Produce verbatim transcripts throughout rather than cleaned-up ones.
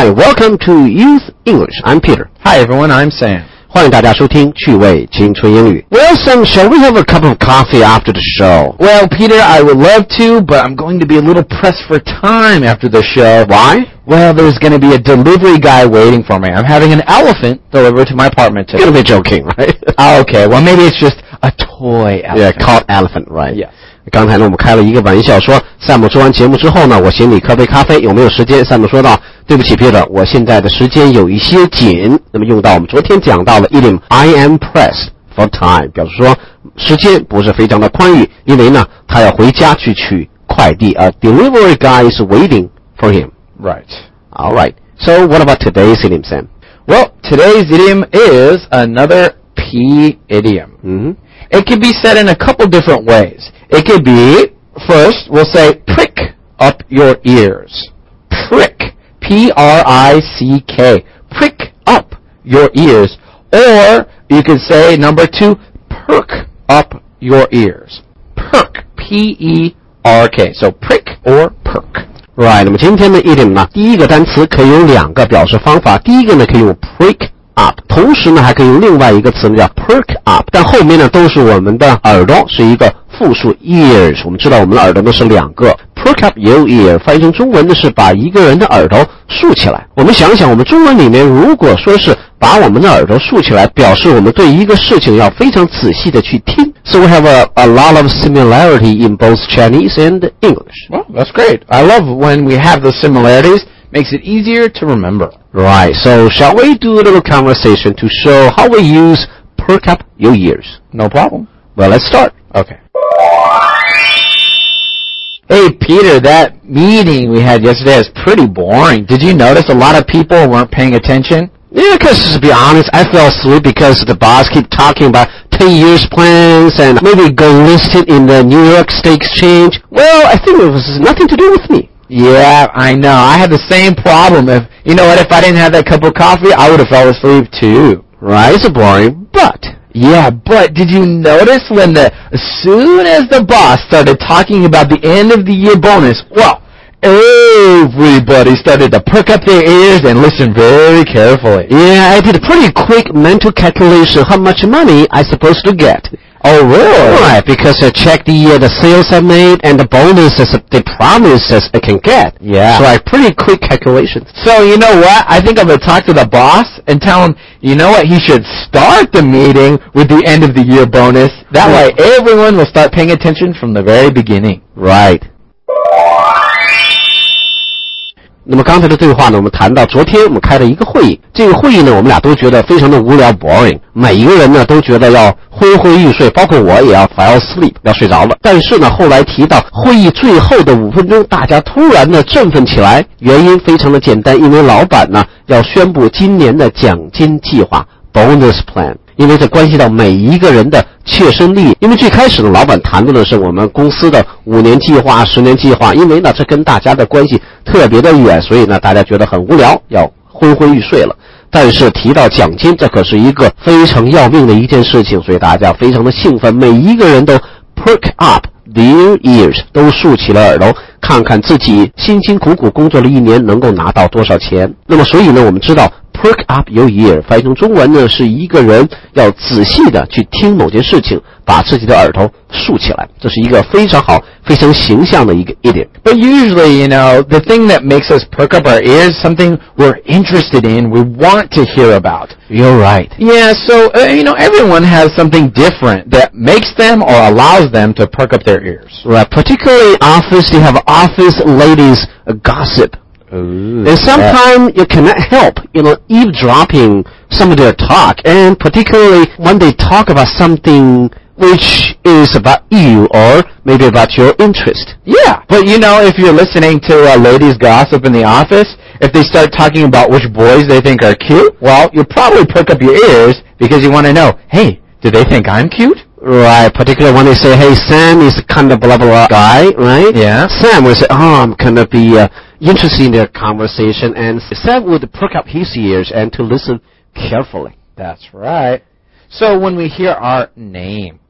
Hi, welcome to Youth English. I'm Peter. Hi everyone, I'm Sam. 欢迎大家收听趣味青春英语。Well, Sam, shall we have a cup of coffee after the show? Well, Peter, I would love to, but I'm going to be a little pressed for time after the show. Why? Well, there's going to be a delivery guy waiting for me. I'm having an elephant delivered to my apartment today. You're going to be joking, right? Oh, okay, well maybe it's just a toy elephant. Yeah, called elephant, right? Yes. 刚才呢，我们开了一个玩笑，说萨姆做完节目之后呢，我请你喝杯咖啡，有没有时间？萨姆说道：“对不起 ，Peter， 我现在的时间有一些紧。”那么用到我们昨天讲到的 idiom I am pressed for time， 表示说时间不是非常的宽裕，因为呢，他要回家去取快递。A delivery guy is waiting for him. Right. All right. So what about today's idiom, Sam? Well, today's idiom is another P idiom. Mm-hmm. It can be said in a couple different ways. It could be, first, we'll say, prick up your ears. Prick. P R I C K. Prick up your ears. Or, you could say, number two, perk up your ears. Perk. P E R K. So, prick or perk. Right. 那么今天的 idiom 呢，第一个单词可以有两个表示方法。第一个呢，可以用 prick up， 同时呢还可以用另外一个词呢叫 perk up， 但后面呢都是我们的耳朵，是一个复数 ears。我们知道我们的耳朵呢是两个 perk up your ear， 翻译成中文呢是把一个人的耳朵竖起来。我们想想，我们中文里面如果说是把我们的耳朵竖起来，表示我们对一个事情要非常仔细的去听。So we have a, a lot of similarity in both Chinese and English. Well, that's great. I love when we have those similarities. Makes it easier to remember. Right. So shall we do a little conversation to show how we use perk up your ears? No problem. Well, let's start. Okay. Hey, Peter, that meeting we had yesterday was pretty boring. Did you notice a lot of people weren't paying attention? Yeah, because to be honest, I fell asleep because the boss kept talking about ten years plans and maybe go listed in the New York Stock Exchange. Well, I think it was nothing to do with me. Yeah, I know. I had the same problem. If you know what, if I didn't have that cup of coffee, I would have fell asleep too. Right, it's boring, but yeah, but did you notice when the as soon as the boss started talking about the end of the year bonus, well, everybody started to perk up their ears and listen very carefully. Yeah, I did a pretty quick mental calculation how much money I supposed to get. Oh, really? Right, because I checked the uh, the sales I made and the bonuses they promised us I can get. Yeah. So I pretty quick calculations. So you know what? I think I'm going to talk to the boss and tell him, you know what, he should start the meeting with the end of the year bonus. That way everyone will start paying attention from the very beginning. Right. 那么刚才的对话呢，我们谈到昨天我们开了一个会议，这个会议呢，我们俩都觉得非常的无聊 boring， 每一个人呢都觉得要昏昏欲睡，包括我也要 fall asleep， 要睡着了。但是呢，后来提到会议最后的五分钟，大家突然的振奋起来，原因非常的简单，因为老板呢要宣布今年的奖金计划 bonus plan。因为这关系到每一个人的切身利益。因为最开始呢，老板谈论的是我们公司的五年计划、十年计划，因为呢，这跟大家的关系特别的远，所以呢，大家觉得很无聊，要昏昏欲睡了。但是提到奖金，这可是一个非常要命的一件事情，所以大家非常的兴奋，每一个人都 perk up their ears， 都竖起了耳朵，看看自己辛辛苦苦工作了一年能够拿到多少钱。那么所以呢，我们知道perk up your ear 翻译成中文呢，是一个人要仔细的去听某件事情，把自己的耳朵竖起来，这是一个非常好非常形象的一个 idiom. But usually, you know, the thing that makes us perk up our ears, something we're interested in, we want to hear about. You're right. Yeah, so, uh, you know, everyone has something different that makes them or allows them to perk up their ears. Right, particularly office, they have office ladies uh, gossip. Ooh, and sometimes you cannot help, you know, eavesdropping some of their talk, and particularly when they talk about something which is about you or maybe about your interest. Yeah, but you know, if you're listening to uh, ladies gossip in the office, if they start talking about which boys they think are cute, well, you'll probably perk up your ears because you want to know, hey, do they think I'm cute? Right, particularly when they say, hey, Sam is kind of blah, blah, blah guy, right? Yeah. Sam will say, oh, I'm going to be uh, interested in their conversation, and Sam would perk up his ears and to listen carefully. That's right. So when we hear our name,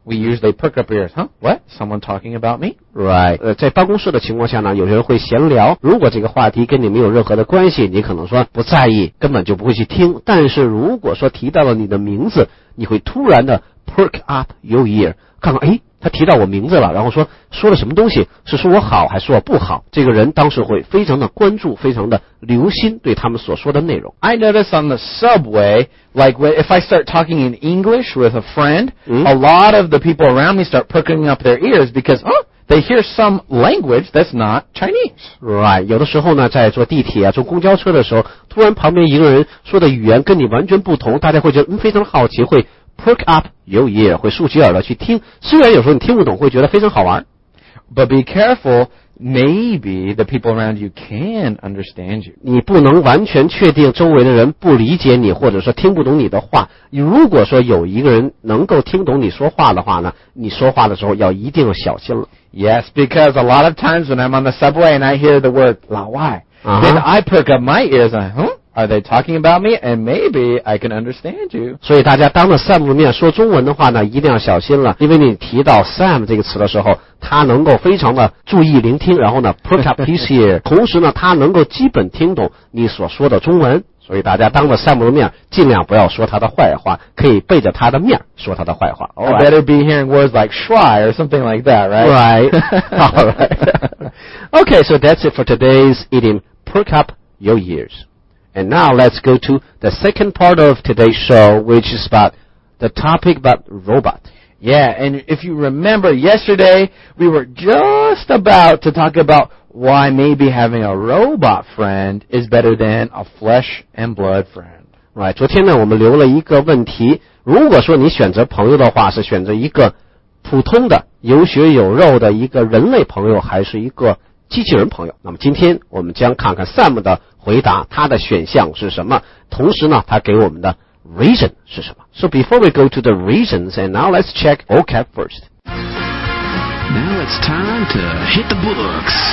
We usually perk up ears. Huh? What? Someone talking about me? Right. 呃，在办公室的情况下呢，有些人会闲聊。如果这个话题跟你没有任何的关系，你可能说不在意，根本就不会去听。但是如果说提到了你的名字，你会突然的 perk up your ear， 看看，诶，他提到我名字了，然后说说了什么东西，是说我好还是说我不好？这个人当时会非常的关注，非常的留心对他们所说的内容。 I notice on the subway, like if I start talking in English with a friend, mm-hmm. a lot of the people around me start perking up their ears because, oh, they hear some language that's not Chinese. Right. 有的时候呢，在坐地铁啊、坐公交车的时候，突然旁边一个人说的语言跟你完全不同，大家会觉得嗯非常好奇，会perk up your ear， 会竖起耳朵去听。虽然有时候你听不懂，会觉得非常好玩。 But be careful. Maybe the people around you can understand you. 你不能完全确定周围的人不理解你，或者说听不懂你的话。如果说有一个人能够听懂你说话的话呢，你说话的时候要一定小心了。 Yes, because a lot of times when I'm on the subway and I hear the word 老外, uh-huh. then I perk up my ears and huh? Are they talking about me? And maybe I can understand you. 所以大家当着 Sam 的面说中文的话呢，一定要小心了，因为你提到 Sam 这个词的时候，他能够非常的注意聆听，然后呢 perk up his ear， 同时呢，他能够基本听懂你所说的中文。所以大家当着 Sam 的面，尽量不要说他的坏话，可以背着他的面说他的坏话。 I right. better be hearing words like "shy" or something like that, right? Right. All right. Okay, so that's it for today's idiom. Perk up your ears. And now let's go to the second part of today's show, which is about the topic about robot. Yeah, and if you remember yesterday, we were just about to talk about why maybe having a robot friend is better than a flesh and blood friend. Right. 昨天呢，我们留了一个问题，如果说你选择朋友的话，是选择一个普通的有血有肉的一个人类朋友，还是一个机器人朋友？那么今天我们将看看 Sam 的回答，他的选项是什么？同时呢，他给我们的 reason 是什么？ So before we go to the reasons, and now let's check vocab first. Now it's time to hit the books.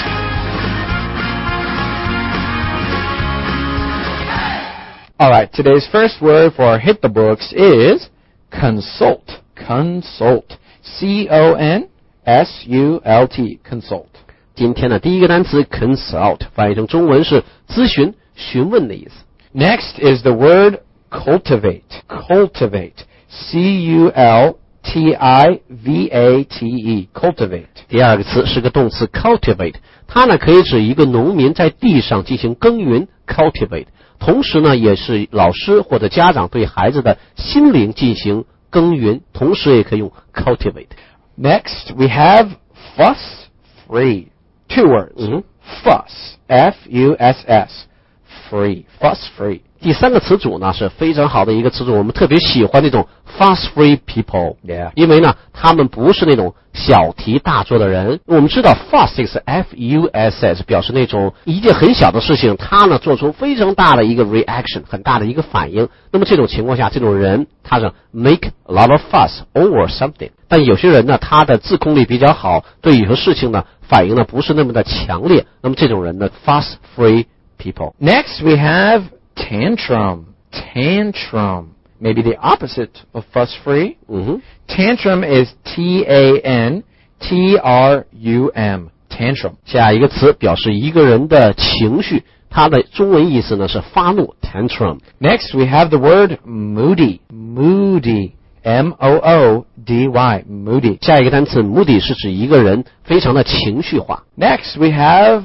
All right, today's first word for hit the books is consult. Consult. C O N S U L T. Consult. 今天的第一个单词 consult 翻译成中文是咨询、询问的意思。 Next is the word cultivate. Cultivate. C U L T I V A T E. Cultivate. 第二个词是个动词 cultivate， 它呢可以指一个农民在地上进行耕耘 cultivate， 同时呢也是老师或者家长对孩子的心灵进行耕耘，同时也可以用 cultivate。 Next we have fuss free. Two words. Mm-hmm. Fuss. F U S S. Free. Fuss free. 第三个词组呢是非常好的一个词组，我们特别喜欢那种 fuss free people， yeah. 因为呢他们不是那种小题大做的人。我们知道 fuss 这个是 F U S S， 表示那种一件很小的事情，他呢做出非常大的一个 reaction， 很大的一个反应。那么这种情况下，这种人他是 make a lot of fuss over something。但有些人呢，他的自控力比较好，对有些事情呢反应呢不是那么的强烈。那么这种人呢 fuss free people。 Next we have tantrum. Tantrum. Maybe the opposite of fuss free. Mm-hmm. Tantrum is T A N T R U M. Tantrum. 下一个词表示一个人的情绪，它的中文意思呢是发怒 tantrum。 Next we have the word moody. Moody. M O O D Y. Moody. 下一个单词 moody 是指一个人非常的情绪化。 Next we have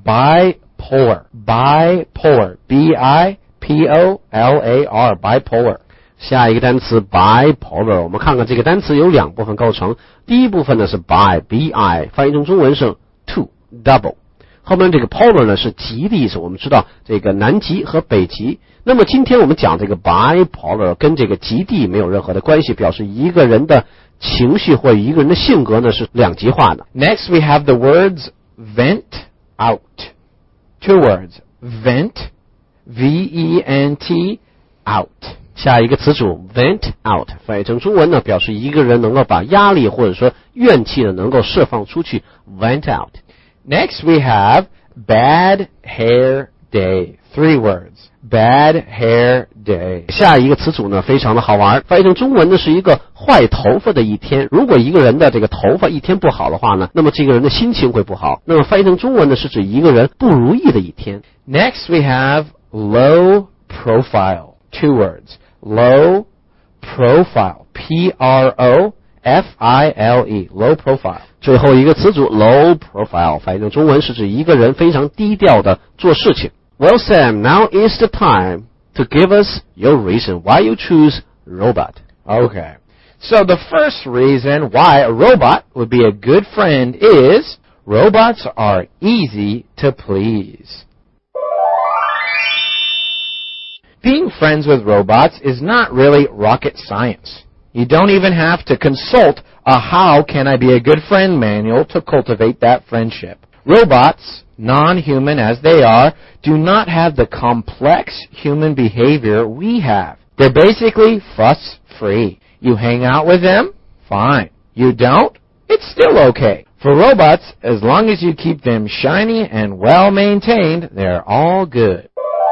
bipolar. Bipolar. B I P O L A R. Bipolar. 下一个单词 bipolar， 我们看看这个单词有两部分构成。第一部分呢是 bi B I， 翻译成中文是 two double。后面这个 polar 呢是极的意思，我们知道这个南极和北极。那么今天我们讲这个 bipolar 跟这个极地没有任何的关系，表示一个人的情绪或一个人的性格呢是两极化的。 Next we have the words vent out. Two words. Vent. V E N T. Out. 下一个词组 vent out 翻译成中文呢表示一个人能够把压力或者说怨气呢能够释放出去 vent out。 Next we have bad hair day. Three words. Bad hair day. 下一个词组呢非常的好玩，翻译成中文呢是一个坏头发的一天。如果一个人的这个头发一天不好的话呢，那么这个人的心情会不好。那么翻译成中文呢是指一个人不如意的一天。 Next we have low profile. Two words. Low profile. P R O F I L E. Low profile. 最后一个词组 low profile 翻译成中文是指一个人非常低调的做事情。Well, Sam, now is the time to give us your reason why you choose robot. Okay. So the first reason why a robot would be a good friend is robots are easy to please. Being friends with robots is not really rocket science. You don't even have to consult a How Can I Be a Good Friend manual to cultivate that friendship. Robots, non-human as they are, do not have the complex human behavior we have. They're basically fuss-free. You hang out with them, fine. You don't, it's still okay. For robots, as long as you keep them shiny and well-maintained, they're all good.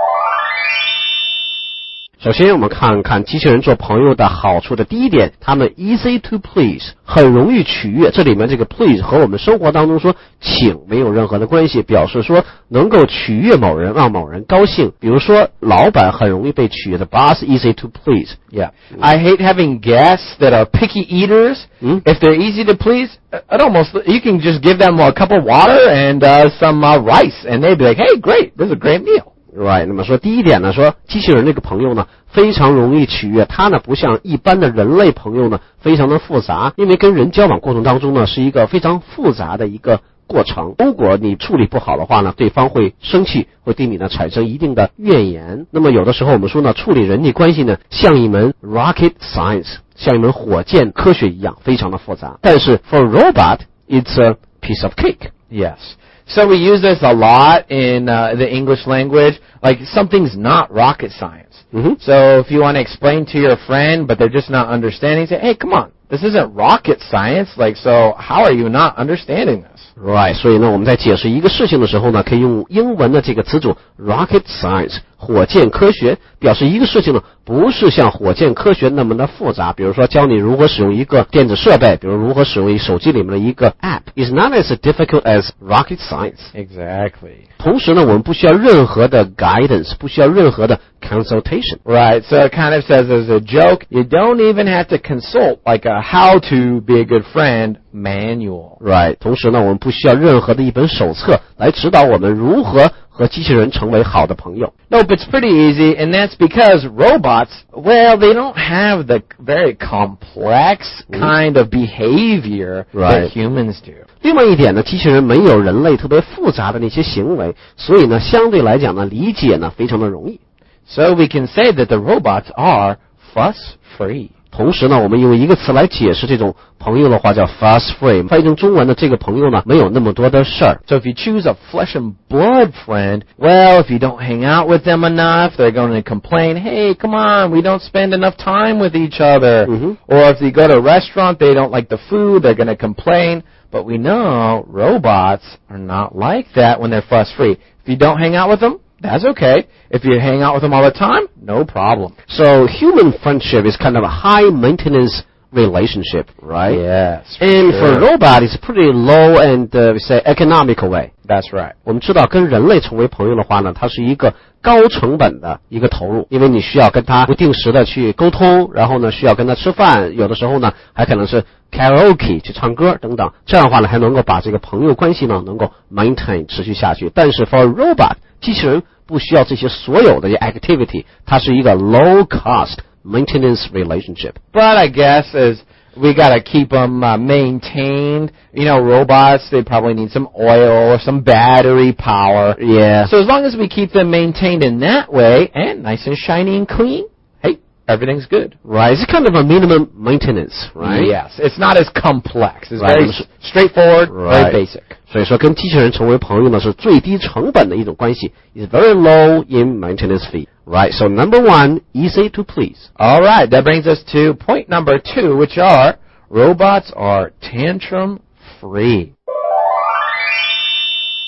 首先我们看看机器人做朋友的好处的第一点，他们 easy to please 很容易取悦。这里面这个 please 和我们生活当中说请没有任何的关系，表示说能够取悦某人，让某人高兴。比如说老板很容易被取悦的 boss easy to please. Yeah. I hate having guests that are picky eaters. Hmm? If they're easy to please, it almost you can just give them a cup of water and uh, some uh, rice and they'd be like, "Hey, great. This is a great meal."Right. 那么说第一点呢，说机器人这个朋友呢非常容易取悦，他呢不像一般的人类朋友呢非常的复杂，因为跟人交往过程当中呢是一个非常复杂的一个过程。如果你处理不好的话呢，对方会生气，会对你呢产生一定的怨言。那么有的时候我们说呢，处理人际关系呢像一门 rocket science， 像一门火箭科学一样，非常的复杂。但是 for robot it's a piece of cake. Yes.So we use this a lot in uh, the English language, like something's not rocket science. Mm-hmm. So if you want to explain to your friend, but they're just not understanding, say, hey, come on, this isn't rocket science. Like, so how are you not understanding this? Right. 所以呢，我们在解释一个事情的时候呢，可以用英文的这个词组 rocket science 火箭科学，表示一个事情呢不是像火箭科学那么的复杂。比如说教你如何使用一个电子设备，比如如何使用手机里面的一个 app is not as difficult as rocket science. Exactly. 同时呢，我们不需要任何的 guidance， 不需要任何的 consultation. Right. So it kind of says as a joke, you don't even have to consult like a how to be a good friend manual. Right. 同时呢，我们不需要任何的一本手册来指导我们如何和机器人成为好的朋友。 Nope, it's pretty easy, and that's because robots, well, they don't have the very complex kind of behavior Right. that humans do. 另外一点呢，机器人没有人类特别复杂的那些行为，所以呢，相对来讲呢，理解呢非常的容易。 So we can say that the robots are fuss-free. 同时呢，我们用一个词来解释这种朋友的话，叫 fuss-free。翻译成中文的这个朋友呢，没有那么多的事儿。 So if you choose a flesh and blood friend, well, if you don't hang out with them enough, they're going to complain, hey, come on, we don't spend enough time with each other. Mm-hmm. Or if you go to a restaurant, they don't like the food, they're going to complain. But we know robots are not like that when they're fuss-free. If you don't hang out with them, that's okay. If you hang out with them all the time, no problem. So human friendship is kind of a high maintenance relationship, right? Yes. And sure. for robot, it's pretty low and uh, we say economical way. That's right. 我们知道跟人类成为朋友的话呢，它是一个高成本的一个投入，因为你需要跟他不定时的去沟通，然后呢需要跟他吃饭，有的时候呢还可能是 karaoke 去唱歌等等，这样的话呢还能够把这个朋友关系呢能够 maintain 持续下去。但是 for robot 机器人不需要这些所有的 activity， 它是一个 low cost maintenance relationship. But I guess as we got to keep them uh, maintained. You know, robots, they probably need some oil or some battery power. Yeah. So as long as we keep them maintained in that way and nice and shiny and clean, hey, everything's good. Right. It's kind of a minimum maintenance, right? Yes. It's not as complex. It's Right. very s- straightforward, Right. very basic. 所以说跟机器人成为朋友呢是最低成本的一种关系 is very low in maintenance fee. Right. So number one, easy to please. All right. That brings us to point number two, which are robots are tantrum free.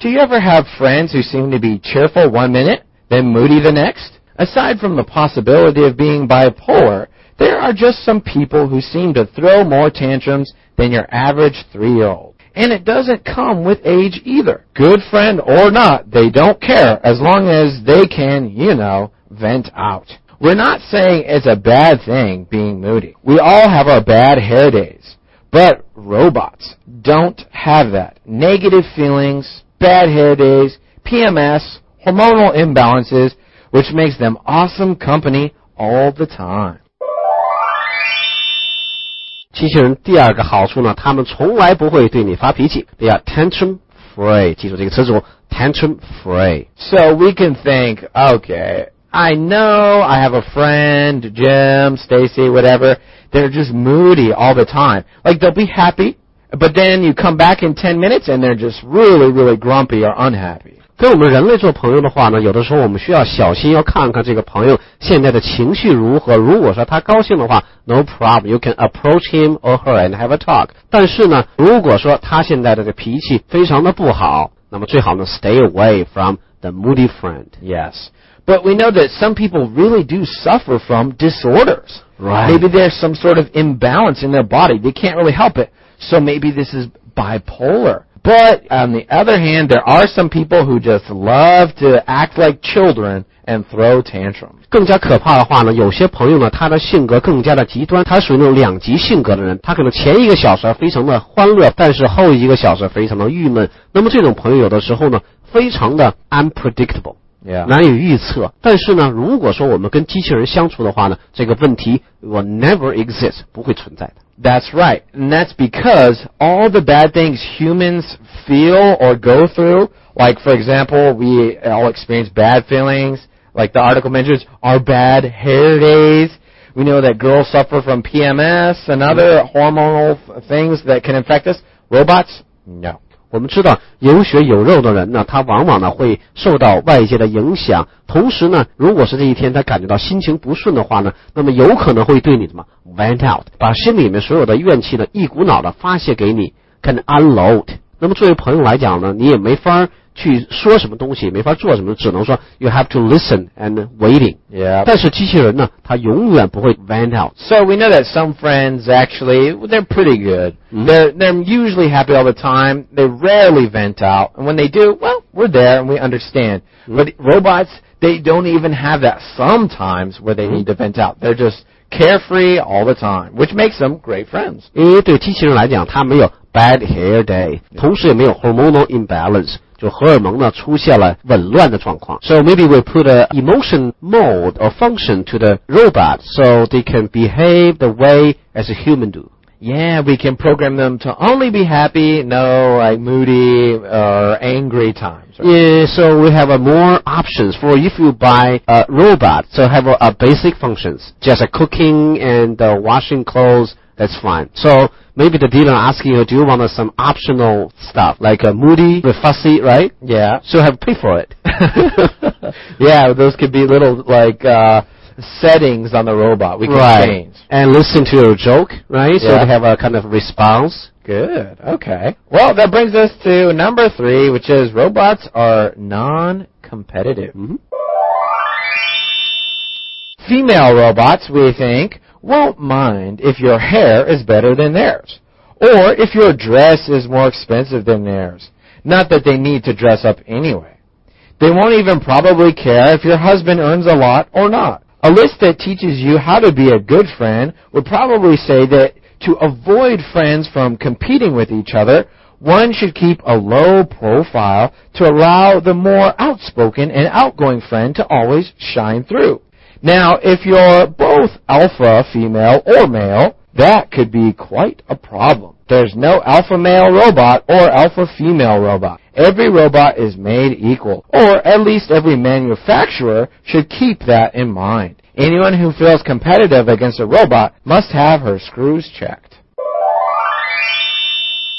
Do you ever have friends who seem to be cheerful one minute, then moody the next? Aside from the possibility of being bipolar, there are just some people who seem to throw more tantrums than your average three-year-old. And it doesn't come with age either. Good friend or not, they don't care as long as they can, you know, vent out. We're not saying it's a bad thing being moody. We all have our bad hair days. But robots don't have that. Negative feelings, bad hair days, P M S, hormonal imbalances, which makes them awesome company all the time. 机器人第二个好处呢，他们从来不会对你发脾气。They are tantrum free. 记住这个词组 tantrum free. So we can think, okay, I know I have a friend, Jim, Stacy, whatever. They're just moody all the time. Like they'll be happy, but then you come back in ten minutes and they're just really, really grumpy or unhappy. 跟我们人类做朋友的话呢，有的时候我们需要小心，要看看这个朋友现在的情绪如何。如果说他高兴的话 ，no problem, you can approach him or her and have a talk. 但是呢，如果说他现在的这个脾气非常的不好，那么最好呢 stay away from the moody friend. Yes. But we know that some people really do suffer from disorders. Right. Maybe there's some sort of imbalance in their body. They can't really help it. So maybe this is bipolar. But on the other hand, there are some people who just love to act like children and throw tantrums. 更加可怕的话呢，有些朋友呢，他的性格更加的极端，他属于那种两极性格的人，他可能前一个小时非常的欢乐，但是后一个小时非常的郁闷。那么这种朋友有的时候呢，非常的 unpredictable。 Yeah. 难以预测，但是呢，如果说我们跟机器人相处的话呢，这个问题 will never exist， 不会存在的。 That's right, and that's because all the bad things humans feel or go through, like for example, we all experience bad feelings, like the article mentions, our bad hair days. We know that girls suffer from P M S and other hormonal things that can affect us. Robots? No. 我们知道有血有肉的人呢，他往往呢会受到外界的影响，同时呢，如果是这一天他感觉到心情不顺的话呢，那么有可能会对你什么 vent out， 把心里面所有的怨气呢一股脑的发泄给你 ，can unload。那么作为朋友来讲呢，你也没法去说什么东西，没法做什么，只能说 you have to listen and waiting. Yeah. 但是机器人呢，它永远不会 vent out. So we know that some friends actually, they're pretty good. Mm-hmm. They're, they're usually happy all the time. They rarely vent out. And when they do, well, we're there and we understand. Mm-hmm. But robots, they don't even have that sometimes where they mm-hmm. need to vent out. They're just carefree all the time, which makes them great friends. 因为对机器人来讲，它没有 bad hair day， 同时也没有 hormonal imbalance。就荷尔蒙呢出现了紊乱的状况。So maybe we put a emotion mode or function to the robot so they can behave the way as a human do. Yeah, we can program them to only be happy, no like moody or angry times. Right? Yeah, so we have a more options for if you buy a robot. So have a, a basic functions, just a cooking and uh, washing clothes. That's fine. So maybe the dealer asking you, do you want some optional stuff like a moody, fussy, right? Yeah. So have to pay for it. Yeah, those could be little like uh settings on the robot we can right. change. And listen to your joke, right? Yeah. So they have a kind of response. Good. Okay. Well, that brings us to number three, which is robots are non-competitive. Mm-hmm. Female robots, we think, won't mind if your hair is better than theirs, or if your dress is more expensive than theirs. Not that they need to dress up anyway. They won't even probably care if your husband earns a lot or not. A list that teaches you how to be a good friend would probably say that to avoid friends from competing with each other, one should keep a low profile to allow the more outspoken and outgoing friend to always shine through. Now, if you're both alpha female or male, that could be quite a problem. There's no alpha male robot or alpha female robot. Every robot is made equal, or at least every manufacturer should keep that in mind. Anyone who feels competitive against a robot must have her screws checked.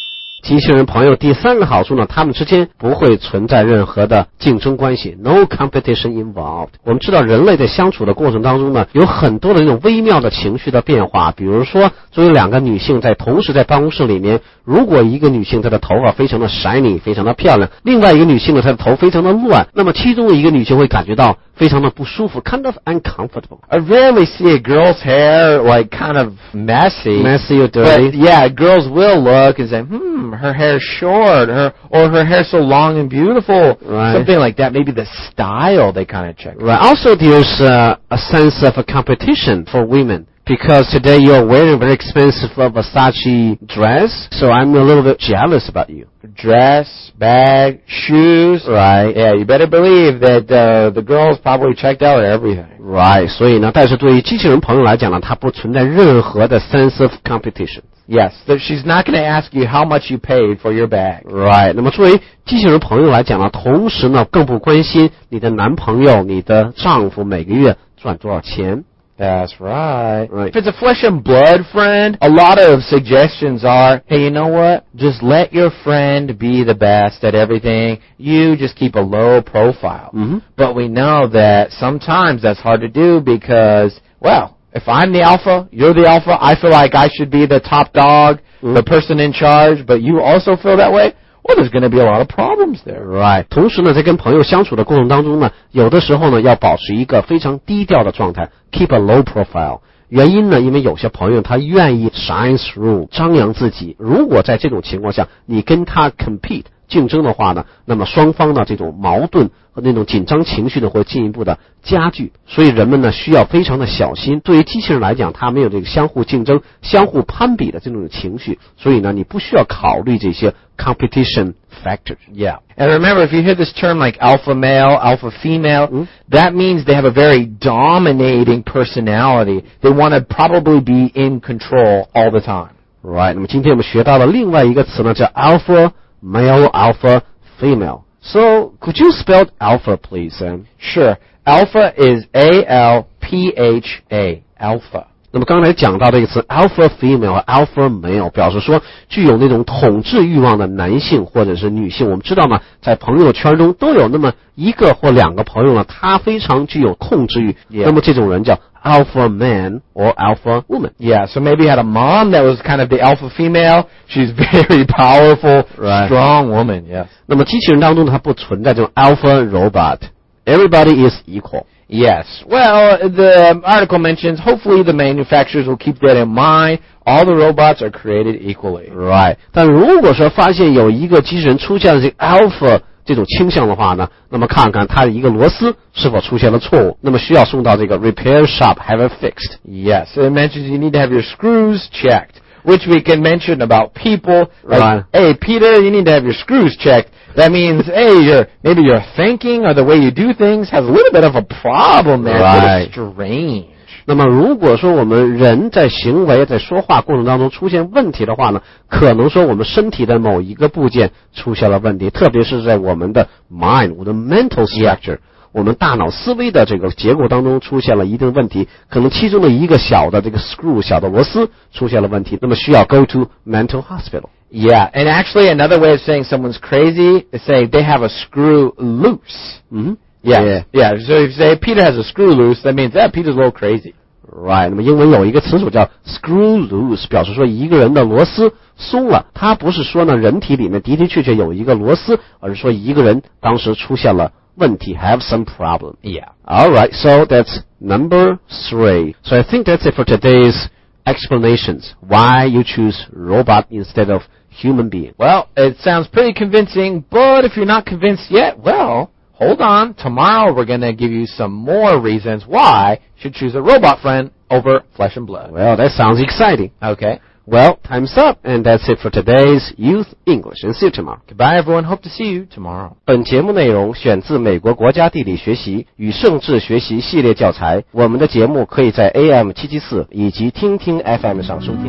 机器人朋友第三个好处呢，他们之间不会存在任何的竞争关系 ，no competition involved。我们知道人类在相处的过程当中呢，有很多的那种微妙的情绪的变化，比如说，作为两个女性在同时在办公室里面，如果一个女性她的头发非常的 shiny， 非常的漂亮，另外一个女性呢她的头非常的乱，那么其中的一个女性会感觉到非常的不舒服 ，kind of uncomfortable. I rarely see a girl's hair like kind of messy. Messy or But dirty. yeah, girls will look and say, hmm, her hair's short, her or her hair's so long and beautiful. Right. Something like that. Maybe the style they kind of check. Right. Also, there's uh, a sense of a competition for women. Because today you're wearing a very expensive Versace dress, so I'm a little bit jealous about you. Dress, bag, shoes. Right. Yeah, you better believe that uh, the girls probably checked out everything. Right. 所以呢，但是对于机器人朋友来讲呢，它不存在任何的 sense of competition. Yes, that she's not going to ask you how much you paid for your bag. Right. 那么作为机器人朋友来讲呢，同时呢，更不关心你的男朋友、你的丈夫每个月赚多少钱。 That's right. Right. If it's a flesh and blood friend, a lot of suggestions are, hey, you know what? Just let your friend be the best at everything. You just keep a low profile. Mm-hmm. But we know that sometimes that's hard to do because, well, if I'm the alpha, you're the alpha, I feel like I should be the top dog, Mm-hmm. the person in charge, but you also feel that way? Well, there's going to be a lot of problems there. Right. 同时呢，在跟朋友相处的过程当中呢，有的时候呢，要保持一个非常低调的状态 ，keep a low profile。原因呢，因为有些朋友他愿意 shine through， 张扬自己。如果在这种情况下，你跟他 compete 竞争的话呢，那么双方呢这种矛盾和那种紧张情绪呢会进一步的加剧。所以人们呢需要非常的小心。对于机器人来讲，它没有这个相互竞争、相互攀比的这种情绪，所以呢，你不需要考虑这些 competition factors. Yeah. And remember, if you hear this term like alpha male, alpha female, Mm-hmm. that means they have a very dominating personality. They want to probably be in control all the time. Right. 那么今天我们学到了另外一个词呢，叫 alpha male, alpha female. So could you spell alpha, please, Sam? Sure. Alpha is A L P H A. Alpha. 那么刚才讲到这个词 alpha female, alpha male 表示说具有那种统治欲望的男性或者是女性。我们知道呢，在朋友圈中都有那么一个或两个朋友呢，他非常具有控制欲。 Yeah. 那么这种人叫 alpha man or alpha woman. Yeah, so maybe you had a mom that was kind of the alpha female. She's very powerful, Right. strong woman. Yes. 那么机器人当中它不存在这种 alpha robot. Everybody is equal. Yes. Well, the article mentions hopefully the manufacturers will keep that in mind. All the robots are created equally. Right. 但如果说发现有一个机器人出现了这个 alpha 这种倾向的话呢，那么看看它的一个螺丝是否出现了错误，那么需要送到这个 repair shop have it fixed. Yes. It mentions you need to have your screws checked, which we can mention about people. Like, Right. hey, Peter, you need to have your screws checked. That means, hey, your maybe your thinking or the way you do things has a little bit of a problem there. Right. It's a little strange. 那么如果说我们人在行为在说话过程当中出现问题的话呢，可能说我们身体的某一个部件出现了问题，特别是在我们的 mind 我的 mental structure 我们大脑思维的这个结构当中出现了一定问题，可能其中的一个小的这个 screw 小的螺丝出现了问题，那么需要 go to mental hospital. Yeah, and actually another way of saying someone's crazy is saying they have a screw loose. 嗯 Yeah, yeah. So if you say Peter has a screw loose, that means that Peter's a little crazy. Right. 那么英文有一个词组叫 screw loose， 表示说一个人的螺丝松了。它不是说呢人体里面的的确确有一个螺丝，而是说一个人当时出现了问题 have some problem. Yeah. All right. So that's number three. So I think that's it for today's explanations. Why you choose robot instead of human being. Well, it sounds pretty convincing, but if you're not convinced yet, well, hold on. Tomorrow we're going to give you some more reasons why you should choose a robot friend over flesh and blood. Well, that sounds exciting. Okay. Well, time's up, and that's it for today's Youth English. And see you tomorrow. Goodbye, everyone. Hope to see you tomorrow. 本节目内容选自美国国家地理学习与政治学习系列教材。我们的节目可以在 A M 七七四以及听听 F M 上收听。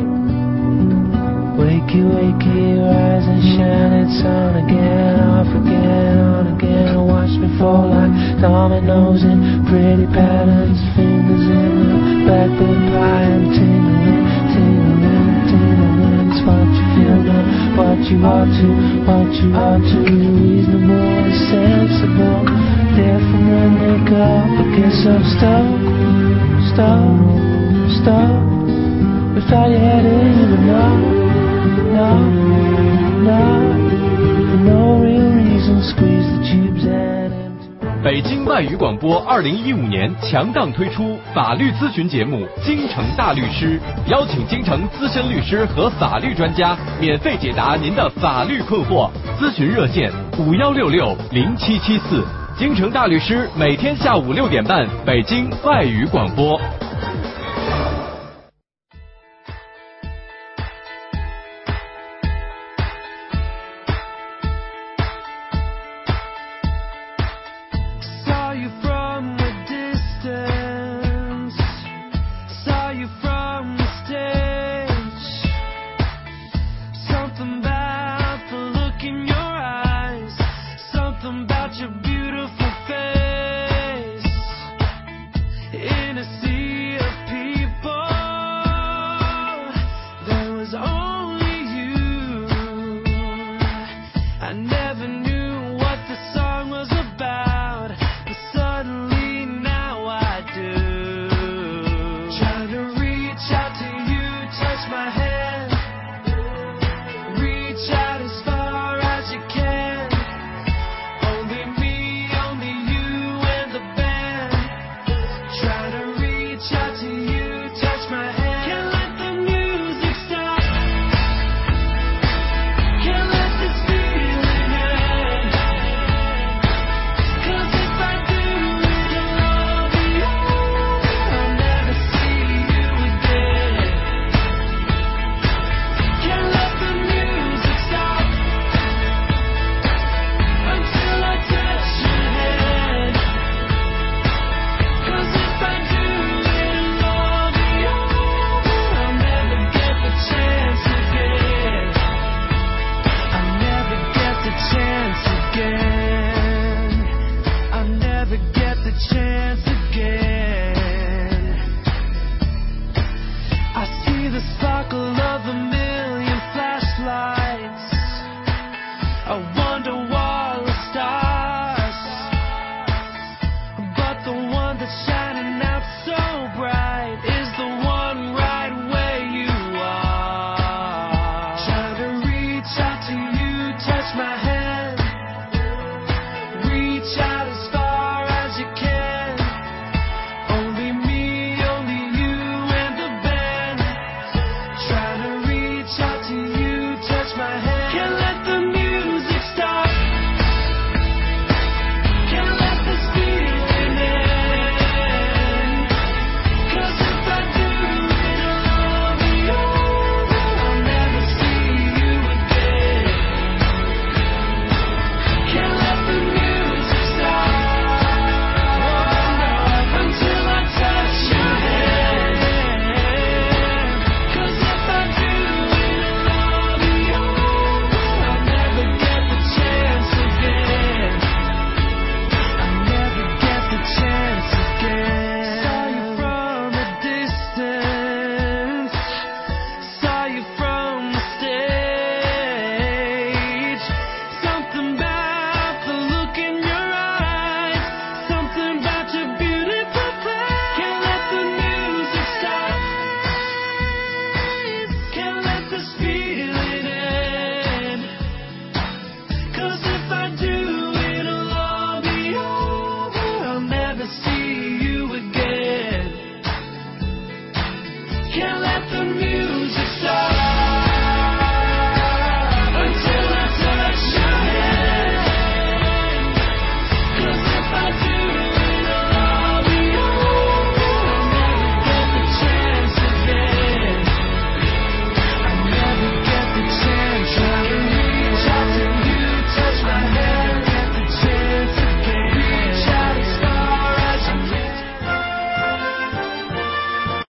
Wakey, wakey, rise and shine, it's on again, off again, on again. Watch me fall like dominoes in pretty patterns, fingers in the backwood pie and tingling, tingling, tingling. It's what you feel now. what you ought to, what you ought to, reasonable and sensible. Therefore when they go up against some stuff, stuff, stuff. We thought you had it, you would know, no, no, for no real reason, squeeze the tubes and into. 北京外语广播二零一五年强档推出法律咨询节目《京城大律师》，邀请京城资深律师和法律专家免费解答您的法律困惑。咨询热线五幺六六零七七四。京城大律师每天下午六点半，北京外语广播。